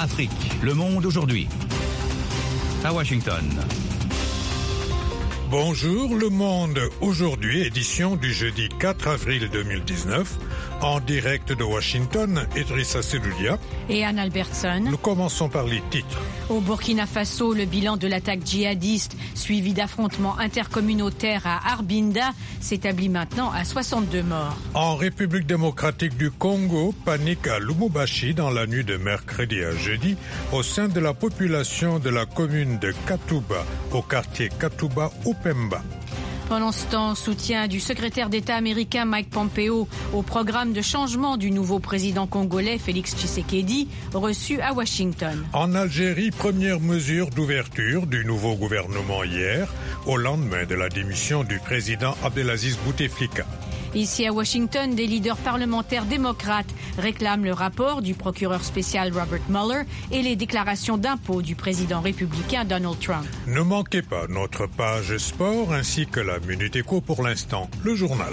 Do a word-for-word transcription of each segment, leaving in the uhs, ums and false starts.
Afrique. Le monde aujourd'hui. À Washington. Bonjour Le Monde, aujourd'hui édition du jeudi quatre avril deux mille dix-neuf, en direct de Washington, Idrissa Seloudia et Anne Albertson. Nous commençons par les titres. Au Burkina Faso, le bilan de l'attaque djihadiste suivi d'affrontements intercommunautaires à Arbinda s'établit maintenant à soixante-deux morts. En République démocratique du Congo, panique à Lubumbashi dans la nuit de mercredi à jeudi au sein de la population de la commune de Katuba, au quartier Katuba-Upemba. Pendant ce temps, soutien du secrétaire d'État américain Mike Pompeo au programme de changement du nouveau président congolais Félix Tshisekedi, reçu à Washington. En Algérie, première mesure d'ouverture du nouveau gouvernement hier, au lendemain de la démission du président Abdelaziz Bouteflika. Ici à Washington, des leaders parlementaires démocrates réclament le rapport du procureur spécial Robert Mueller et les déclarations d'impôts du président républicain Donald Trump. Ne manquez pas notre page sport ainsi que la Minute Éco pour l'instant, le journal.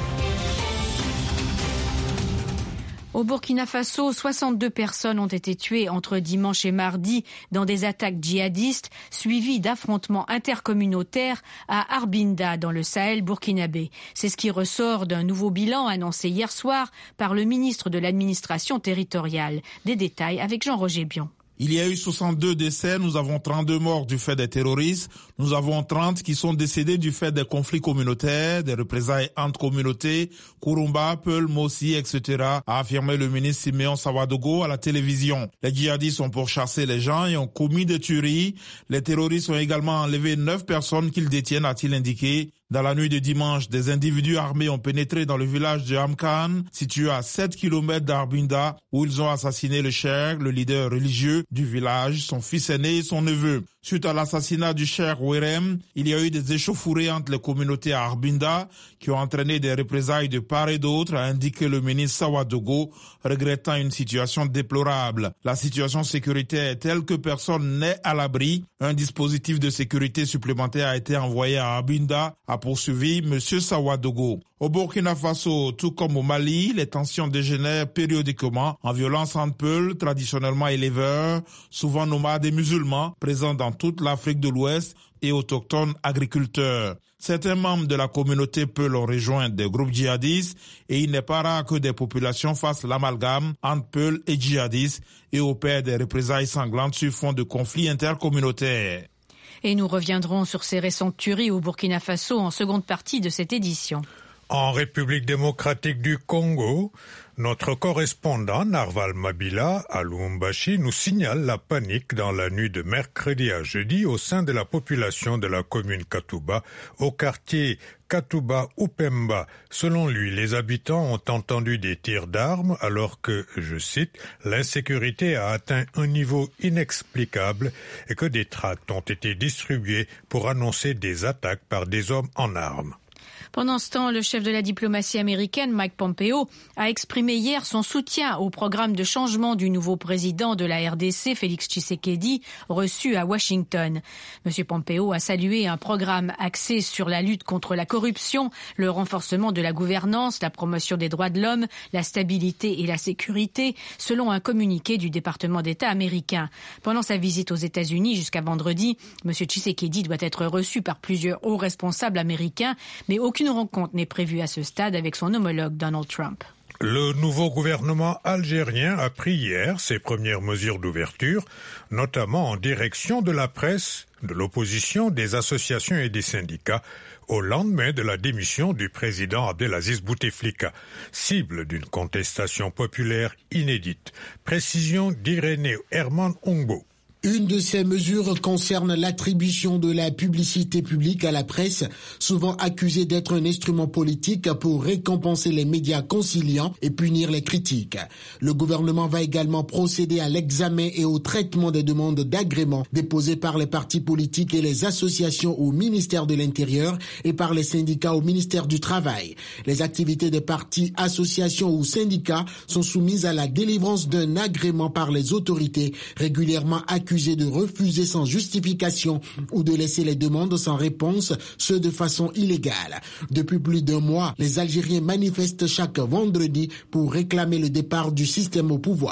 Au Burkina Faso, soixante-deux personnes ont été tuées entre dimanche et mardi dans des attaques djihadistes suivies d'affrontements intercommunautaires à Arbinda dans le Sahel burkinabé. C'est ce qui ressort d'un nouveau bilan annoncé hier soir par le ministre de l'administration territoriale. Des détails avec Jean-Roger Bion. Il y a eu soixante-deux décès, nous avons trente-deux morts du fait des terroristes, nous avons trente qui sont décédés du fait des conflits communautaires, des représailles entre communautés, Kurumba, Peul, Mossi, et cetera, a affirmé le ministre Simeon Sawadogo à la télévision. Les djihadistes ont pourchassé les gens et ont commis des tueries. Les terroristes ont également enlevé neuf personnes qu'ils détiennent, a-t-il indiqué. Dans la nuit de dimanche, des individus armés ont pénétré dans le village de Amkan, situé à sept kilomètres d'Arbinda, où ils ont assassiné le cheikh, le leader religieux du village, son fils aîné et son neveu. Suite à l'assassinat du cheikh Werem, il y a eu des échauffourées entre les communautés à Arbinda qui ont entraîné des représailles de part et d'autre, a indiqué le ministre Sawadogo, regrettant une situation déplorable. La situation sécuritaire est telle que personne n'est à l'abri. Un dispositif de sécurité supplémentaire a été envoyé à Arbinda, a poursuivi M. Sawadogo. Au Burkina Faso, tout comme au Mali, les tensions dégénèrent périodiquement en violence entre Peuls, traditionnellement éleveurs, souvent nomades et musulmans, présents dans toute l'Afrique de l'Ouest et autochtones agriculteurs. Certains membres de la communauté Peul ont rejoint des groupes djihadistes et il n'est pas rare que des populations fassent l'amalgame entre Peul et djihadistes et opèrent des représailles sanglantes sur fond de conflits intercommunautaires. Et nous reviendrons sur ces récentes tueries au Burkina Faso en seconde partie de cette édition. En République démocratique du Congo, notre correspondant Narval Mabila à Lubumbashi nous signale la panique dans la nuit de mercredi à jeudi au sein de la population de la commune Katuba, au quartier Katuba-Upemba. Selon lui, les habitants ont entendu des tirs d'armes alors que, je cite, l'insécurité a atteint un niveau inexplicable et que des tracts ont été distribués pour annoncer des attaques par des hommes en armes. Pendant ce temps, le chef de la diplomatie américaine, Mike Pompeo, a exprimé hier son soutien au programme de changement du nouveau président de la R D C, Félix Tshisekedi, reçu à Washington. Monsieur Pompeo a salué un programme axé sur la lutte contre la corruption, le renforcement de la gouvernance, la promotion des droits de l'homme, la stabilité et la sécurité, selon un communiqué du département d'État américain. Pendant sa visite aux États-Unis jusqu'à vendredi, Monsieur Tshisekedi doit être reçu par plusieurs hauts responsables américains, mais aucune rencontre n'est prévue à ce stade avec son homologue Donald Trump. Le nouveau gouvernement algérien a pris hier ses premières mesures d'ouverture, notamment en direction de la presse, de l'opposition, des associations et des syndicats, au lendemain de la démission du président Abdelaziz Bouteflika, cible d'une contestation populaire inédite. Précision d'Irénée Herman Ongbo. Une de ces mesures concerne l'attribution de la publicité publique à la presse, souvent accusée d'être un instrument politique pour récompenser les médias conciliants et punir les critiques. Le gouvernement va également procéder à l'examen et au traitement des demandes d'agrément déposées par les partis politiques et les associations au ministère de l'Intérieur et par les syndicats au ministère du Travail. Les activités des partis, associations ou syndicats sont soumises à la délivrance d'un agrément par les autorités régulièrement accusées de refuser sans justification ou de laisser les demandes sans réponse, ce de façon illégale. Depuis plus d'un mois, les Algériens manifestent chaque vendredi pour réclamer le départ du système au pouvoir.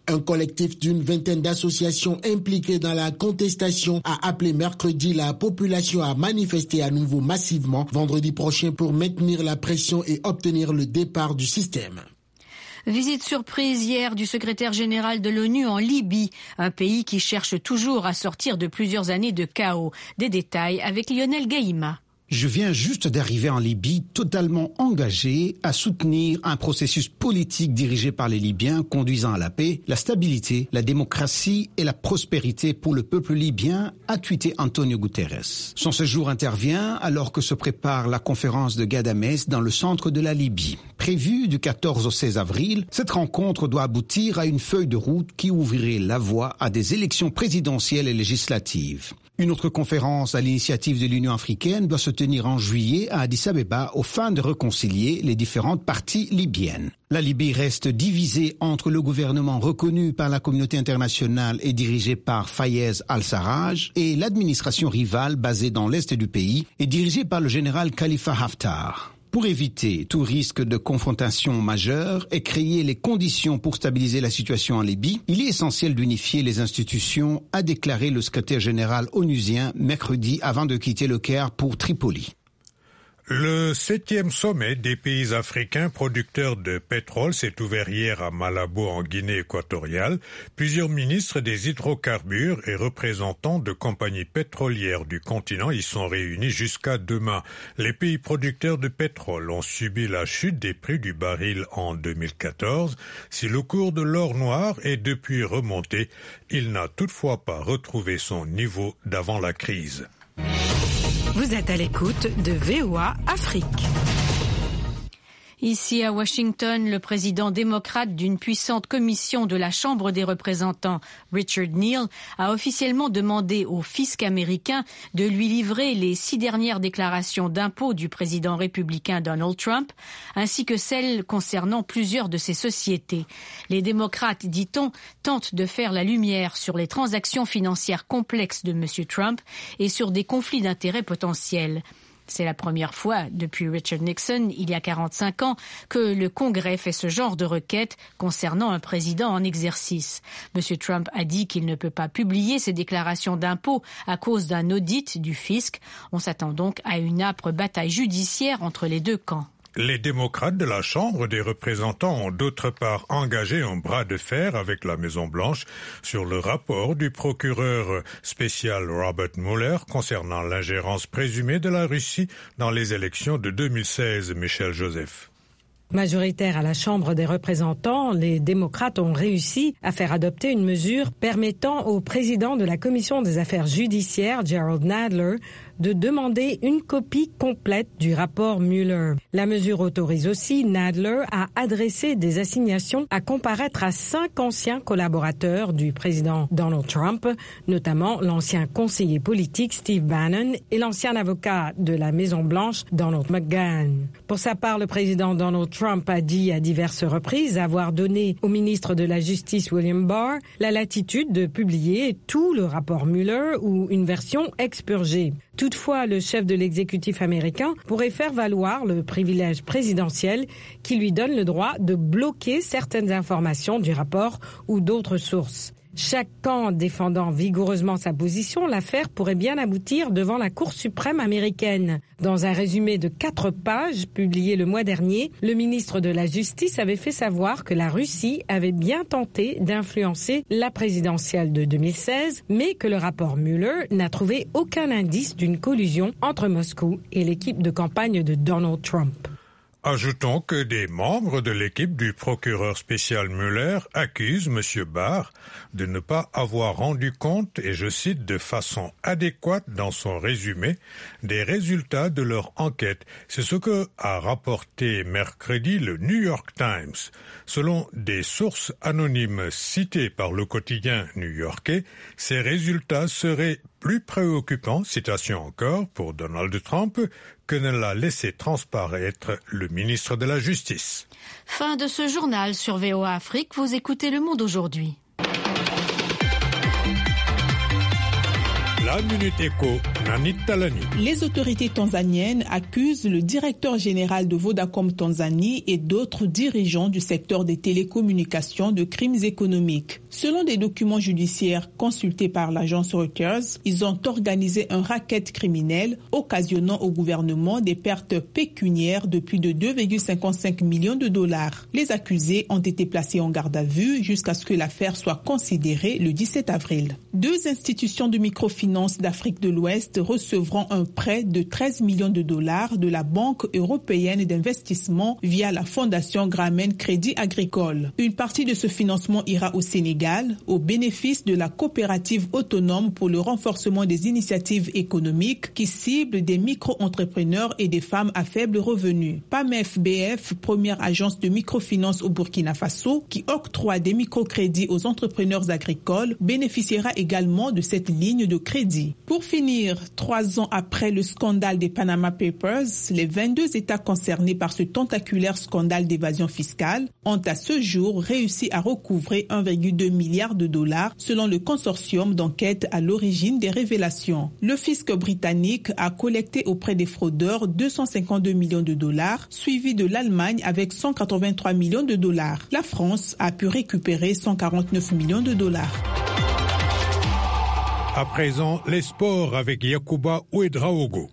Un collectif d'une vingtaine d'associations impliquées dans la contestation a appelé mercredi la population à manifester à nouveau massivement vendredi prochain pour maintenir la pression et obtenir le départ du système. Visite surprise hier du secrétaire général de l'ONU en Libye, un pays qui cherche toujours à sortir de plusieurs années de chaos. Des détails avec Lionel Gaïma. Je viens juste d'arriver en Libye totalement engagé à soutenir un processus politique dirigé par les Libyens conduisant à la paix, la stabilité, la démocratie et la prospérité pour le peuple libyen, a tweeté Antonio Guterres. Son séjour intervient alors que se prépare la conférence de Ghadamès dans le centre de la Libye. Prévue du quatorze au seize avril, cette rencontre doit aboutir à une feuille de route qui ouvrirait la voie à des élections présidentielles et législatives. Une autre conférence à l'initiative de l'Union africaine doit se tenir en juillet à Addis Abeba aux fins de réconcilier les différentes parties libyennes. La Libye reste divisée entre le gouvernement reconnu par la communauté internationale et dirigé par Fayez al-Sarraj et l'administration rivale basée dans l'est du pays et dirigée par le général Khalifa Haftar. Pour éviter tout risque de confrontation majeure et créer les conditions pour stabiliser la situation en Libye, il est essentiel d'unifier les institutions, a déclaré le secrétaire général onusien mercredi avant de quitter le Caire pour Tripoli. Le septième sommet des pays africains producteurs de pétrole s'est ouvert hier à Malabo en Guinée équatoriale. Plusieurs ministres des hydrocarbures et représentants de compagnies pétrolières du continent y sont réunis jusqu'à demain. Les pays producteurs de pétrole ont subi la chute des prix du baril en deux mille quatorze. Si le cours de l'or noir est depuis remonté, il n'a toutefois pas retrouvé son niveau d'avant la crise. Vous êtes à l'écoute de V O A Afrique. Ici à Washington, le président démocrate d'une puissante commission de la Chambre des représentants, Richard Neal, a officiellement demandé au fisc américain de lui livrer les six dernières déclarations d'impôts du président républicain Donald Trump, ainsi que celles concernant plusieurs de ses sociétés. Les démocrates, dit-on, tentent de faire la lumière sur les transactions financières complexes de M. Trump et sur des conflits d'intérêts potentiels. C'est la première fois depuis Richard Nixon, il y a quarante-cinq ans, que le Congrès fait ce genre de requête concernant un président en exercice. M. Trump a dit qu'il ne peut pas publier ses déclarations d'impôts à cause d'un audit du fisc. On s'attend donc à une âpre bataille judiciaire entre les deux camps. Les démocrates de la Chambre des représentants ont d'autre part engagé un bras de fer avec la Maison-Blanche sur le rapport du procureur spécial Robert Mueller concernant l'ingérence présumée de la Russie dans les élections de deux mille seize. Michel Joseph. Majoritaires à la Chambre des représentants, les démocrates ont réussi à faire adopter une mesure permettant au président de la Commission des affaires judiciaires, Gerald Nadler, de demander une copie complète du rapport Mueller. La mesure autorise aussi Nadler à adresser des assignations à comparaître à cinq anciens collaborateurs du président Donald Trump, notamment l'ancien conseiller politique Steve Bannon et l'ancien avocat de la Maison-Blanche Donald McGahn. Pour sa part, le président Donald Trump a dit à diverses reprises avoir donné au ministre de la Justice William Barr la latitude de publier tout le rapport Mueller ou une version expurgée. Toutefois, le chef de l'exécutif américain pourrait faire valoir le privilège présidentiel qui lui donne le droit de bloquer certaines informations du rapport ou d'autres sources. Chaque camp défendant vigoureusement sa position, l'affaire pourrait bien aboutir devant la Cour suprême américaine. Dans un résumé de quatre pages publié le mois dernier, le ministre de la Justice avait fait savoir que la Russie avait bien tenté d'influencer la présidentielle de deux mille seize, mais que le rapport Mueller n'a trouvé aucun indice d'une collusion entre Moscou et l'équipe de campagne de Donald Trump. Ajoutons que des membres de l'équipe du procureur spécial Mueller accusent M. Barr de ne pas avoir rendu compte, et je cite, de façon adéquate dans son résumé, des résultats de leur enquête. C'est ce que a rapporté mercredi le New York Times. Selon des sources anonymes citées par le quotidien new-yorkais, ces résultats seraient plus préoccupant, citation encore, pour Donald Trump, que ne l'a laissé transparaître le ministre de la Justice. Fin de ce journal sur V O A Afrique, vous écoutez Le Monde aujourd'hui. La La Minute Éco, Nanit Talani. Les autorités tanzaniennes accusent le directeur général de Vodacom Tanzanie et d'autres dirigeants du secteur des télécommunications de crimes économiques. Selon des documents judiciaires consultés par l'agence Reuters, ils ont organisé un racket criminel occasionnant au gouvernement des pertes pécuniaires de plus de deux virgule cinquante-cinq millions de dollars. Les accusés ont été placés en garde à vue jusqu'à ce que l'affaire soit considérée le dix-sept avril. Deux institutions de microfinance d'Afrique de l'Ouest recevront un prêt de treize millions de dollars de la Banque européenne d'investissement via la fondation Grameen Crédit Agricole. Une partie de ce financement ira au Sénégal, au bénéfice de la coopérative autonome pour le renforcement des initiatives économiques qui cible des micro-entrepreneurs et des femmes à faible revenu. P A M F B F, première agence de microfinance au Burkina Faso, qui octroie des microcrédits aux entrepreneurs agricoles, bénéficiera également de cette ligne de crédit. Pour finir, trois ans après le scandale des Panama Papers, les vingt-deux États concernés par ce tentaculaire scandale d'évasion fiscale ont à ce jour réussi à recouvrer un virgule deux milliard de dollars selon le consortium d'enquête à l'origine des révélations. Le fisc britannique a collecté auprès des fraudeurs deux cent cinquante-deux millions de dollars, suivi de l'Allemagne avec cent quatre-vingt-trois millions de dollars. La France a pu récupérer cent quarante-neuf millions de dollars. À présent, les sports avec Yacouba Ouedraogo.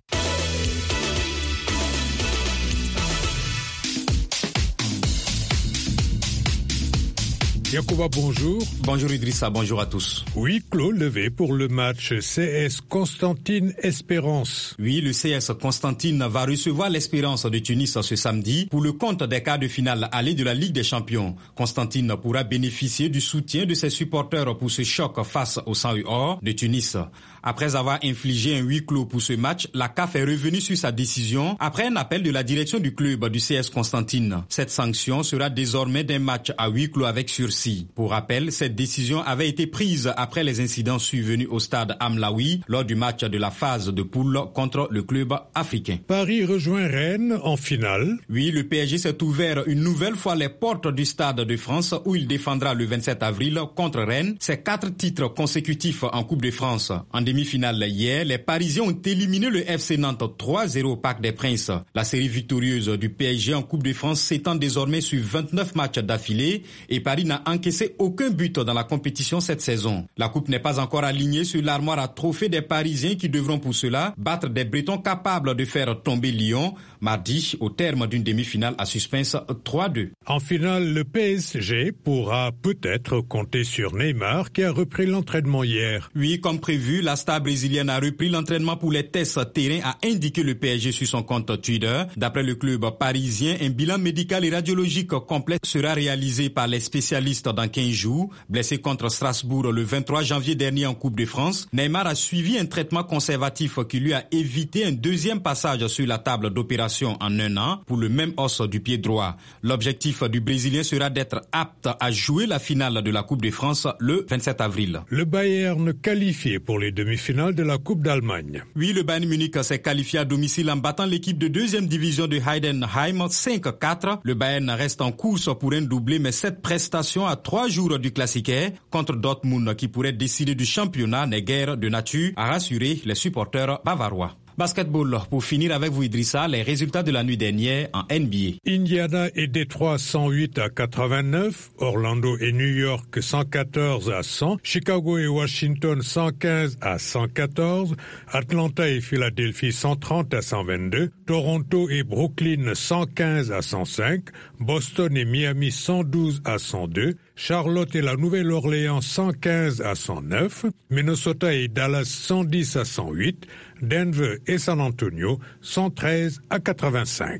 Yacouba, bonjour. Bonjour Idrissa, bonjour à tous. Huis clos levé pour le match C S Constantine Espérance. Oui, le C S Constantine va recevoir l'Espérance de Tunis ce samedi pour le compte des quarts de finale aller de la Ligue des Champions. Constantine pourra bénéficier du soutien de ses supporters pour ce choc face au cent U or de Tunis. Après avoir infligé un huis clos pour ce match, la C A F est revenue sur sa décision après un appel de la direction du club du C S Constantine. Cette sanction sera désormais d'un match à huis clos avec sursis. Pour rappel, cette décision avait été prise après les incidents survenus au stade Amlaoui lors du match de la phase de poule contre le club africain. Paris rejoint Rennes en finale. Oui, le P S G s'est ouvert une nouvelle fois les portes du Stade de France où il défendra le vingt-sept avril contre Rennes ses quatre titres consécutifs en Coupe de France. En demi-finale hier, les Parisiens ont éliminé le F C Nantes trois zéro au Parc des Princes. La série victorieuse du P S G en Coupe de France s'étend désormais sur vingt-neuf matchs d'affilée et Paris n'a encaissé aucun but dans la compétition cette saison. La coupe n'est pas encore alignée sur l'armoire à trophées des Parisiens qui devront pour cela battre des Bretons capables de faire tomber Lyon mardi au terme d'une demi-finale à suspense trois deux. En finale, le P S G pourra peut-être compter sur Neymar qui a repris l'entraînement hier. Oui, comme prévu, la star brésilienne a repris l'entraînement pour les tests terrain, a indiqué le P S G sur son compte Twitter. D'après le club parisien, un bilan médical et radiologique complet sera réalisé par les spécialistes dans quinze jours. Blessé contre Strasbourg le vingt-trois janvier dernier en Coupe de France, Neymar a suivi un traitement conservatif qui lui a évité un deuxième passage sur la table d'opération en un an pour le même os du pied droit. L'objectif du Brésilien sera d'être apte à jouer la finale de la Coupe de France le vingt-sept avril. Le Bayern qualifié pour les demi-finales de la Coupe d'Allemagne. Oui, le Bayern Munich s'est qualifié à domicile en battant l'équipe de deuxième division de Heidenheim cinq quatre. Le Bayern reste en course pour un doublé, mais cette prestation à trois jours du classiquaire contre Dortmund qui pourrait décider du championnat n'est guère de nature, a rassuré les supporters bavarois. Basketball, pour finir avec vous Idrissa, les résultats de la nuit dernière en N B A. Indiana et Détroit cent huit à quatre-vingt-neuf, Orlando et New York cent quatorze à cent, Chicago et Washington cent quinze à cent quatorze, Atlanta et Philadelphie cent trente à cent vingt-deux, Toronto et Brooklyn cent quinze à cent cinq, Boston et Miami cent douze à cent deux, Charlotte et la Nouvelle-Orléans cent quinze à cent neuf, Minnesota et Dallas cent dix à cent huit, Denver et San Antonio cent treize à quatre-vingt-cinq.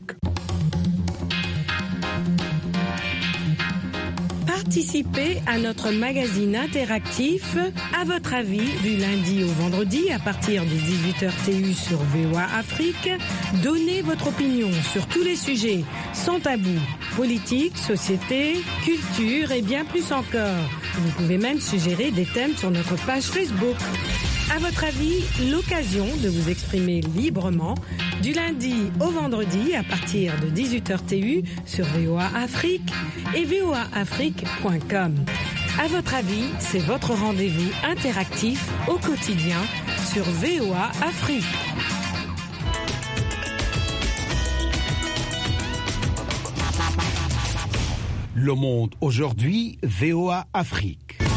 Participez à notre magazine interactif À votre avis du lundi au vendredi à partir de dix-huit heures T U sur V O A Afrique. Donnez votre opinion sur tous les sujets sans tabou, politique, société, culture et bien plus encore. Vous pouvez même suggérer des thèmes sur notre page Facebook. À votre avis, l'occasion de vous exprimer librement du lundi au vendredi à partir de dix-huit heures T U sur V O A Afrique et V O A Afrique point com. À votre avis, c'est votre rendez-vous interactif au quotidien sur V O A Afrique. Le monde aujourd'hui, V O A Afrique.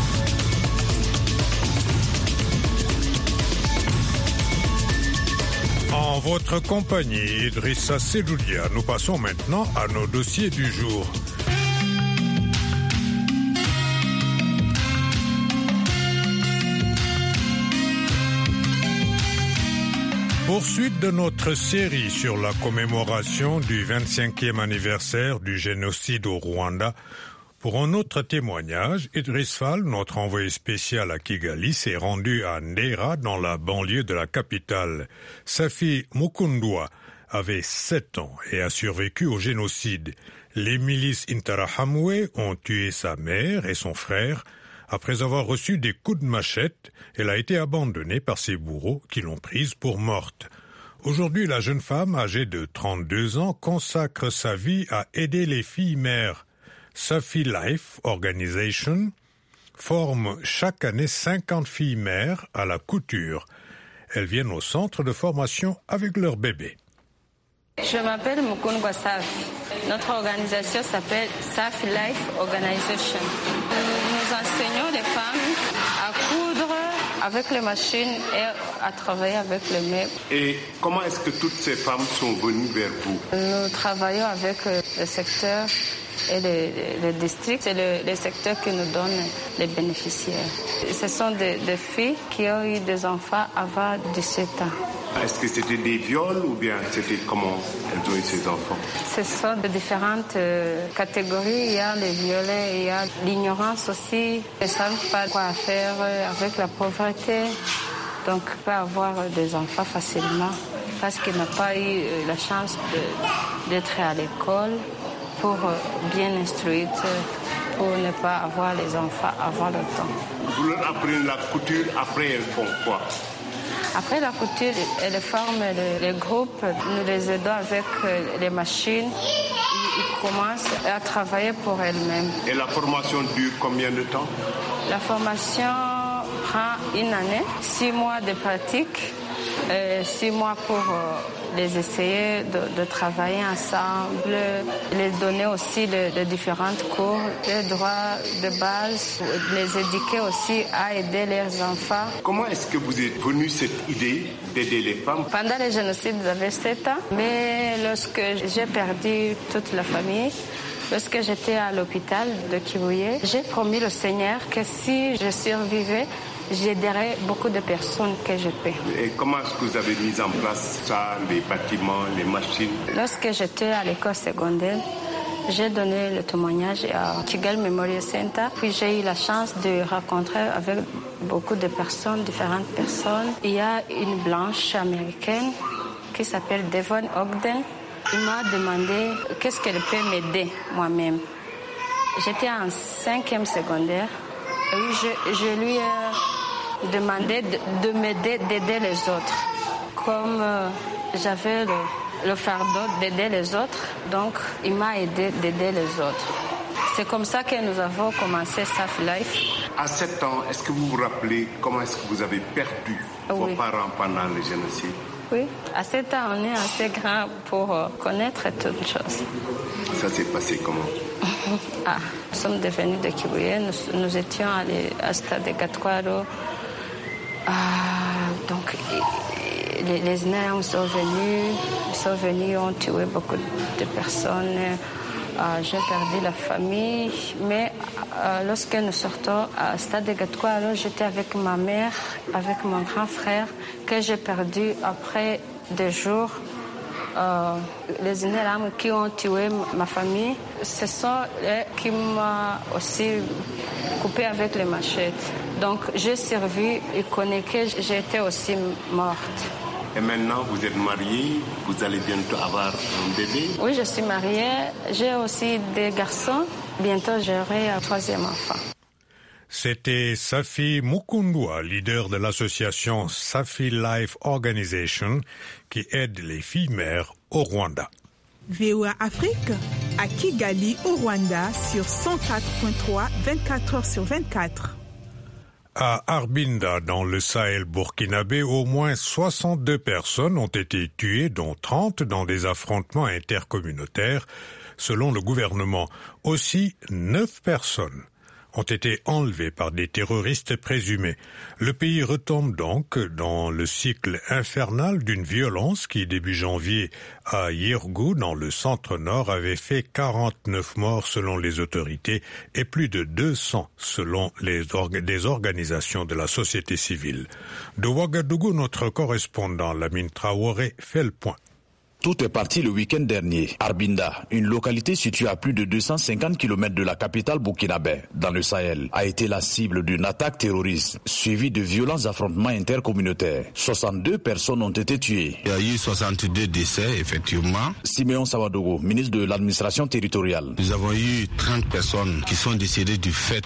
En votre compagnie, Idrissa Seloudia, nous passons maintenant à nos dossiers du jour. Poursuite de notre série sur la commémoration du vingt-cinquième anniversaire du génocide au Rwanda. Pour un autre témoignage, Idriss Fall, notre envoyé spécial à Kigali, s'est rendu à Ndera, dans la banlieue de la capitale. Safi Mukundwa avait sept ans et a survécu au génocide. Les milices Interahamwe ont tué sa mère et son frère. Après avoir reçu des coups de machette, elle a été abandonnée par ses bourreaux qui l'ont prise pour morte. Aujourd'hui, la jeune femme, âgée de trente-deux ans, consacre sa vie à aider les filles mères. Safi Life Organization forme chaque année cinquante filles mères à la couture. Elles viennent au centre de formation avec leur bébé. Je m'appelle Mukundwa Safi. Notre organisation s'appelle Safi Life Organization. Nous enseignons les femmes à coudre avec les machines et à travailler avec les meubles. Et comment est-ce que toutes ces femmes sont venues vers vous? Nous travaillons avec le secteur et les, les districts. C'est le, le secteur qui nous donne les bénéficiaires. Ce sont des, des filles qui ont eu des enfants avant dix-sept ans. Est-ce que c'était des viols ou bien c'était comment elles ont eu ces enfants? Ce sont de différentes euh, catégories. Il y a les violets, il y a l'ignorance aussi. Ils ne savent pas quoi faire avec la pauvreté. Donc, ils peuvent avoir des enfants facilement parce qu'ils n'ont pas eu la chance de, d'être à l'école pour bien instruire, pour ne pas avoir les enfants avant le temps. Vous leur apprenez la couture, après elles font quoi? Après la couture, elles forment les groupes, nous les aidons avec les machines. Ils commencent à travailler pour elles-mêmes. Et la formation dure combien de temps? La formation prend une année, six mois de pratique, euh, six mois pour euh, les essayer de, de travailler ensemble, les donner aussi de, de différentes cours, les droits de base, les éduquer aussi à aider leurs enfants. Comment est-ce que vous êtes venu cette idée d'aider les femmes? Pendant le génocide, j'avais sept ans, mais lorsque j'ai perdu toute la famille, lorsque j'étais à l'hôpital de Kibuye, j'ai promis au Seigneur que si je survivais, j'aiderai beaucoup de personnes que je peux. Et comment est-ce que vous avez mis en place ça, les bâtiments, les machines? Lorsque j'étais à l'école secondaire, j'ai donné le témoignage à Kigali Memorial Center. Puis j'ai eu la chance de rencontrer avec beaucoup de personnes, différentes personnes. Il y a une blanche américaine qui s'appelle Devon Ogden. Il m'a demandé qu'est-ce qu'elle peut m'aider moi-même. J'étais en cinquième secondaire. Et je, je lui ai demandé de, de m'aider, d'aider les autres. Comme euh, j'avais le, le fardeau d'aider les autres, donc il m'a aidé d'aider les autres. C'est comme ça que nous avons commencé Safi Life. À sept ans, est-ce que vous vous rappelez comment est-ce que vous avez perdu oui. vos parents pendant le génocide? Oui, à sept ans, on est assez grand pour euh, connaître toutes choses. Ça s'est passé comment? Ah, nous sommes devenus de Kibuye, nous, nous étions allés à Stade de Gatkwaro. Ah, donc, les, les Néerlandais sont venus, sont venus, ont tué beaucoup de personnes. Ah, j'ai perdu la famille, mais ah, lorsque nous sortons à Stade de Gatkwaro, j'étais avec ma mère, avec mon grand frère, que j'ai perdu après deux jours. Euh, les Néerlandais qui ont tué ma famille, ce sont eux qui m'ont aussi coupé avec les machettes. Donc j'ai servi et connais que j'étais aussi morte. Et maintenant, vous êtes mariée, vous allez bientôt avoir un bébé? Oui, je suis mariée. J'ai aussi des garçons. Bientôt, j'aurai un troisième enfant. C'était Safi Mukundwa, leader de l'association Safi Life Organization, qui aide les filles mères au Rwanda. V O A Afrique, à Kigali, au Rwanda, sur cent quatre point trois, vingt-quatre heures sur vingt-quatre. À Arbinda, dans le Sahel burkinabé, au moins soixante-deux personnes ont été tuées, dont trente dans des affrontements intercommunautaires. Selon le gouvernement, aussi neuf personnes ont été enlevées par des terroristes présumés. Le pays retombe donc dans le cycle infernal d'une violence qui, début janvier, à Yirgou, dans le centre-nord, avait fait quarante-neuf morts selon les autorités et plus de deux cents selon les orga- des organisations de la société civile. De Ouagadougou, notre correspondant Lamine Traoré fait le point. Tout est parti le week-end dernier. Arbinda, une localité située à plus de deux cent cinquante kilomètres de la capitale burkinabé, dans le Sahel, a été la cible d'une attaque terroriste, suivie de violents affrontements intercommunautaires. soixante-deux personnes ont été tuées. Il y a eu soixante-deux décès, effectivement. Siméon Sawadogo, ministre de l'administration territoriale. Nous avons eu trente personnes qui sont décédées du fait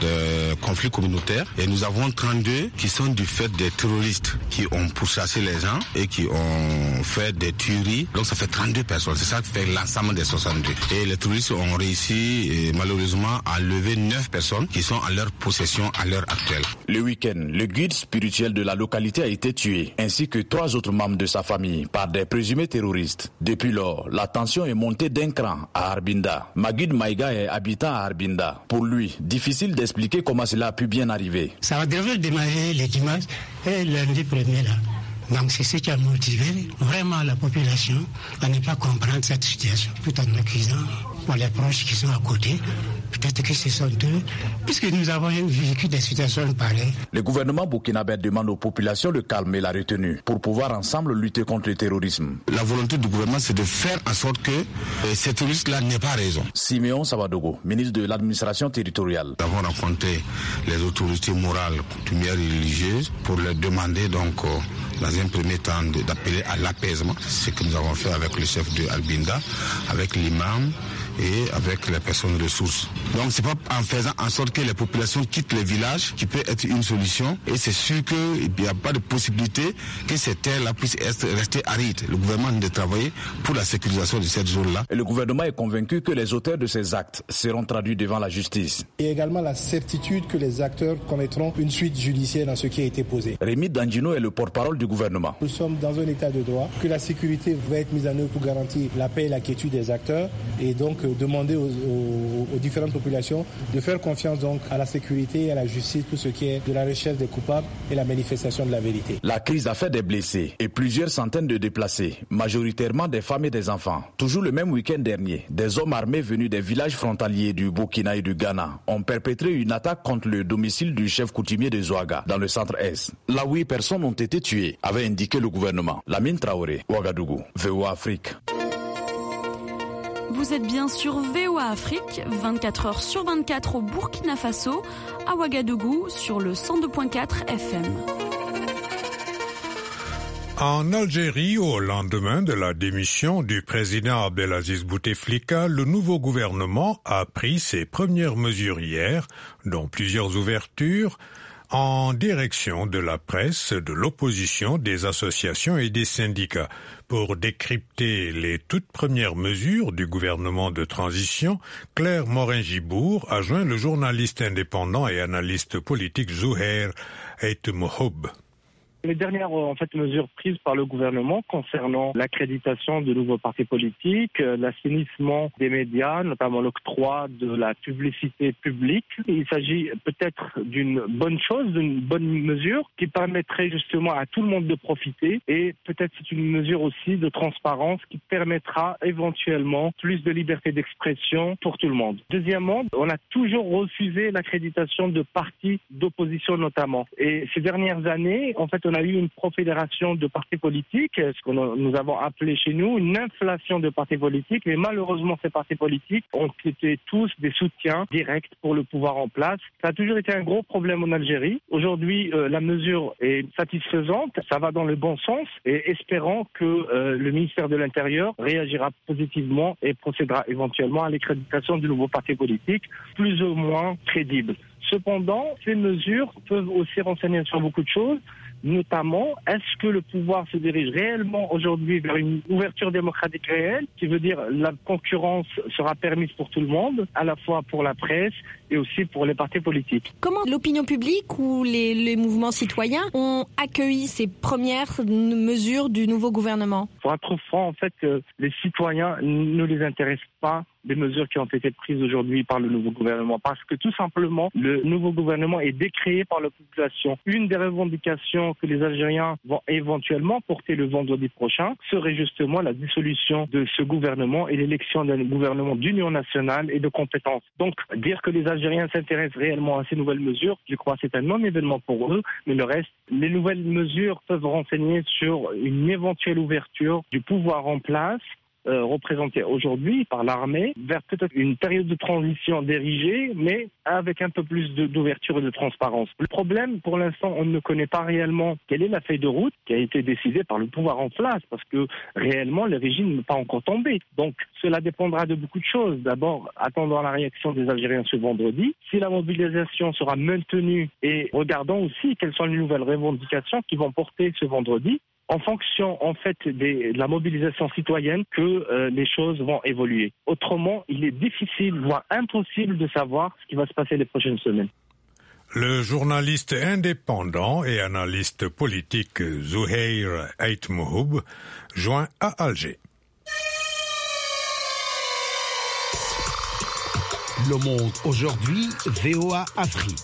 de conflits communautaires et nous avons trente-deux qui sont du fait des terroristes qui ont pourchassé les gens et qui ont fait des tueries. Donc ça fait trente-deux personnes, c'est ça qui fait l'ensemble des soixante-deux. Et les terroristes ont réussi et, malheureusement à lever neuf personnes qui sont en leur possession à l'heure actuelle. Le week-end, le guide spirituel de la localité a été tué, ainsi que trois autres membres de sa famille par des présumés terroristes. Depuis lors, la tension est montée d'un cran à Arbinda. Magid Maïga est habitant à Arbinda. Pour lui, difficile d'expliquer comment cela a pu bien arriver. Ça devait démarrer les dimanches et lundi premier là. Donc c'est ce qui a motivé vraiment la population à ne pas comprendre cette situation, tout en accusant pour les proches qui sont à côté. Peut-être que ce sont eux, puisque nous avons vécu des situations pareilles. Le gouvernement burkinabé demande aux populations le calme et la retenue pour pouvoir ensemble lutter contre le terrorisme. La volonté du gouvernement, c'est de faire en sorte que euh, ces terroristes-là n'aient pas raison. Siméon Sawadogo, ministre de l'administration territoriale. Nous avons rencontré les autorités morales, coutumières et religieuses pour leur demander donc, euh, dans un premier temps, d'appeler à l'apaisement. C'est ce que nous avons fait avec le chef de Arbinda, avec l'imam et avec les personnes ressources. Donc c'est pas en faisant en sorte que les populations quittent les villages qui peut être une solution, et c'est sûr qu'il n'y a pas de possibilité que ces terres-là puissent être, rester arides. Le gouvernement doit travailler pour la sécurisation de cette zone-là. Et le gouvernement est convaincu que les auteurs de ces actes seront traduits devant la justice. Et également la certitude que les acteurs connaîtront une suite judiciaire dans ce qui a été posé. Rémi Dandino est le porte-parole du gouvernement. Nous sommes dans un état de droit, que la sécurité va être mise en œuvre pour garantir la paix et la quiétude des acteurs, et donc demander aux, aux, aux différentes populations de faire confiance donc à la sécurité et à la justice pour ce qui est de la recherche des coupables et la manifestation de la vérité. La crise a fait des blessés et plusieurs centaines de déplacés, majoritairement des femmes et des enfants. Toujours le même week-end dernier, des hommes armés venus des villages frontaliers du Burkina et du Ghana ont perpétré une attaque contre le domicile du chef coutumier de Zouaga, dans le centre-est. Là, huit personnes ont été tuées, avait indiqué le gouvernement. Lamine Traoré, Ouagadougou, V O A Afrique. Vous êtes bien sur V O A Afrique, vingt-quatre heures sur vingt-quatre au Burkina Faso, à Ouagadougou sur le cent deux virgule quatre F M. En Algérie, au lendemain de la démission du président Abdelaziz Bouteflika, le nouveau gouvernement a pris ses premières mesures hier, dont plusieurs ouvertures, en direction de la presse, de l'opposition, des associations et des syndicats. Pour décrypter les toutes premières mesures du gouvernement de transition, Claire Morin-Gibour a joint le journaliste indépendant et analyste politique Zouhair Aït-Mohoub. Les dernières en fait, mesures prises par le gouvernement concernant l'accréditation de nouveaux partis politiques, l'assainissement des médias, notamment l'octroi de la publicité publique. Il s'agit peut-être d'une bonne chose, d'une bonne mesure qui permettrait justement à tout le monde de profiter, et peut-être c'est une mesure aussi de transparence qui permettra éventuellement plus de liberté d'expression pour tout le monde. Deuxièmement, on a toujours refusé l'accréditation de partis d'opposition notamment. Et ces dernières années, en fait, on a eu une profédération de partis politiques, ce que nous avons appelé chez nous une inflation de partis politiques, mais malheureusement ces partis politiques ont été tous des soutiens directs pour le pouvoir en place. Ça a toujours été un gros problème en Algérie. Aujourd'hui, euh, la mesure est satisfaisante, ça va dans le bon sens, et espérons que euh, le ministère de l'Intérieur réagira positivement et procédera éventuellement à l'accréditation du nouveau parti politique, plus ou moins crédible. Cependant, ces mesures peuvent aussi renseigner sur beaucoup de choses. Notamment, est-ce que le pouvoir se dirige réellement aujourd'hui vers une ouverture démocratique réelle, qui veut dire la concurrence sera permise pour tout le monde, à la fois pour la presse et aussi pour les partis politiques. Comment l'opinion publique ou les, les mouvements citoyens ont accueilli ces premières mesures du nouveau gouvernement? Pour être franc, en fait, euh, les citoyens ne les intéressent pas des mesures qui ont été prises aujourd'hui par le nouveau gouvernement, parce que tout simplement, le nouveau gouvernement est décréé par la population. Une des revendications que les Algériens vont éventuellement porter le vendredi prochain serait justement la dissolution de ce gouvernement et l'élection d'un gouvernement d'union nationale et de compétences. Donc, dire que les Algériens s'intéressent réellement à ces nouvelles mesures, je crois que c'est un non-événement pour eux, mais le reste, les nouvelles mesures peuvent renseigner sur une éventuelle ouverture du pouvoir en place, Euh, représenté aujourd'hui par l'armée, vers peut-être une période de transition dirigée, mais avec un peu plus de, d'ouverture et de transparence. Le problème, pour l'instant, on ne connaît pas réellement quelle est la feuille de route qui a été décidée par le pouvoir en place, parce que réellement, le régime n'est pas encore tombé. Donc, cela dépendra de beaucoup de choses. D'abord, attendons la réaction des Algériens ce vendredi. Si la mobilisation sera maintenue, et regardons aussi quelles sont les nouvelles revendications qui vont porter ce vendredi, en fonction, en fait, des, de la mobilisation citoyenne, que euh, les choses vont évoluer. Autrement, il est difficile, voire impossible de savoir ce qui va se passer les prochaines semaines. Le journaliste indépendant et analyste politique Zouheir Aitmohoub joint à Alger. Le Monde aujourd'hui, V O A Afrique.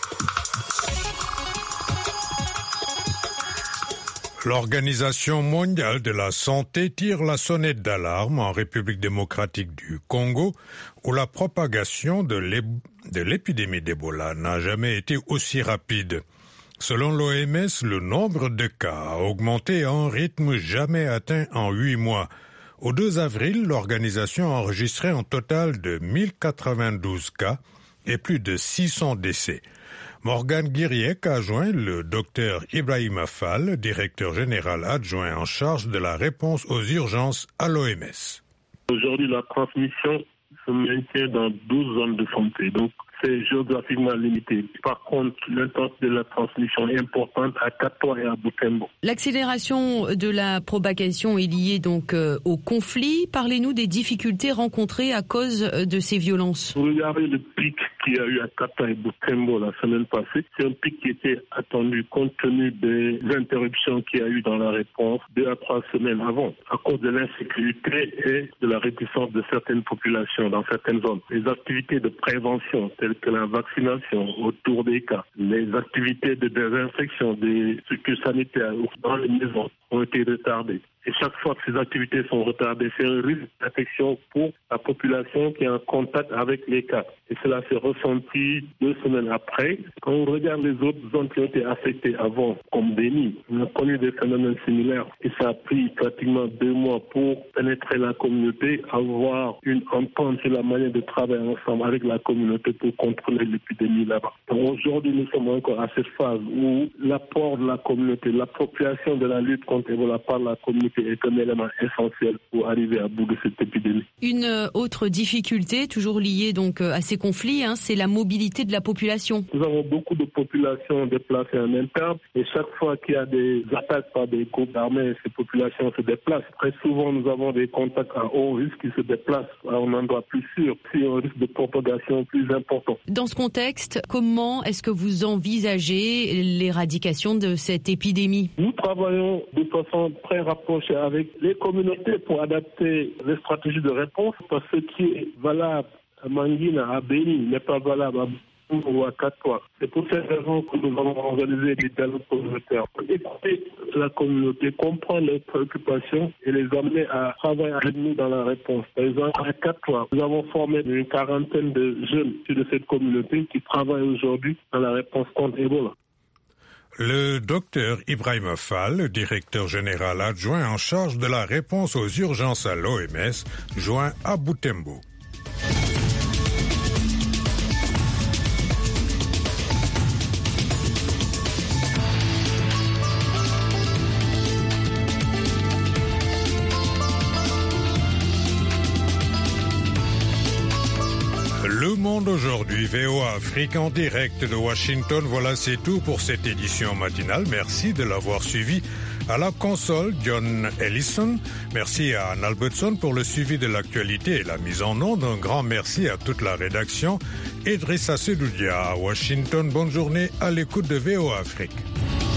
L'Organisation mondiale de la santé tire la sonnette d'alarme en République démocratique du Congo, où la propagation de l'épidémie d'Ebola n'a jamais été aussi rapide. Selon l'O M S, le nombre de cas a augmenté à un rythme jamais atteint en huit mois. Au deux avril, l'organisation a enregistré un total de mille quatre-vingt-douze cas et plus de six cents décès. Morgan Guiriec a joint le docteur Ibrahima Fall, directeur général adjoint en charge de la réponse aux urgences à l'O M S. Aujourd'hui, la transmission se maintient dans douze zones de santé, donc c'est géographiquement limité. Par contre, l'intensité de la transmission est importante à Katoa et à Butembo. L'accélération de la propagation est liée donc euh, au conflit. Parlez-nous des difficultés rencontrées à cause de ces violences. Regardez le pic qu'il y a eu à Katoa et Butembo la semaine passée. C'est un pic qui était attendu compte tenu des interruptions qu'il y a eu dans la réponse deux à trois semaines avant, à cause de l'insécurité et de la réticence de certaines populations dans certaines zones. Les activités de prévention telles que la vaccination autour des cas, les activités de désinfection des structures sanitaires dans les maisons ont été retardées. Et chaque fois que ces activités sont retardées, c'est un risque d'infection pour la population qui est en contact avec les cas. Et cela s'est ressenti deux semaines après. Quand on regarde les autres zones qui ont été affectées avant, comme Béni, on a connu des phénomènes similaires. Et ça a pris pratiquement deux mois pour pénétrer la communauté, avoir une entente sur la manière de travailler ensemble avec la communauté pour contrôler l'épidémie là-bas. Donc aujourd'hui, nous sommes encore à cette phase où l'apport de la communauté, l'appropriation de la lutte contre Ebola par la communauté est un élément essentiel pour arriver à bout de cette épidémie. Une autre difficulté, toujours liée donc à ces conflits, hein, c'est la mobilité de la population. Nous avons beaucoup de populations déplacées en interne et chaque fois qu'il y a des attaques par des groupes armés, ces populations se déplacent. Très souvent, nous avons des contacts à haut risque qui se déplacent à un endroit plus sûr, si un risque de propagation plus important. Dans ce contexte, comment est-ce que vous envisagez l'éradication de cette épidémie? Nous travaillons de façon très rapprochée avec les communautés pour adapter les stratégies de réponse, parce que ce qui est valable à Mangina, à Béni, n'est pas valable à Butembo ou à Katoa. C'est pour cette raison que nous avons organisé des dialogues communautaires. Écouter la communauté, comprendre leurs préoccupations et les amener à travailler avec nous dans la réponse. Par exemple, à Katoa, nous avons formé une quarantaine de jeunes de cette communauté qui travaillent aujourd'hui dans la réponse contre Ebola. Le docteur Ibrahima Fall, directeur général adjoint en charge de la réponse aux urgences à l'O M S, joint à Butembo. Le monde d'aujourd'hui. V O A Afrique en direct de Washington. Voilà, c'est tout pour cette édition matinale. Merci de l'avoir suivi. À la console, John Ellison. Merci à Anne Albertson pour le suivi de l'actualité et la mise en onde. Un grand merci à toute la rédaction. Idrissa Sedoudia à Washington. Bonne journée à l'écoute de V O A Afrique.